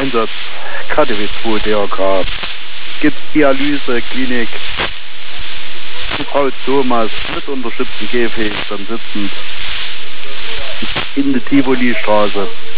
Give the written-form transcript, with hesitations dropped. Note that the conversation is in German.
Einsatz KTW 2 DRK. Gibt Dialyse, Klinik. Frau Thomas mit unterstützten Gehfähig dann sitzend in der Tivoli-Straße.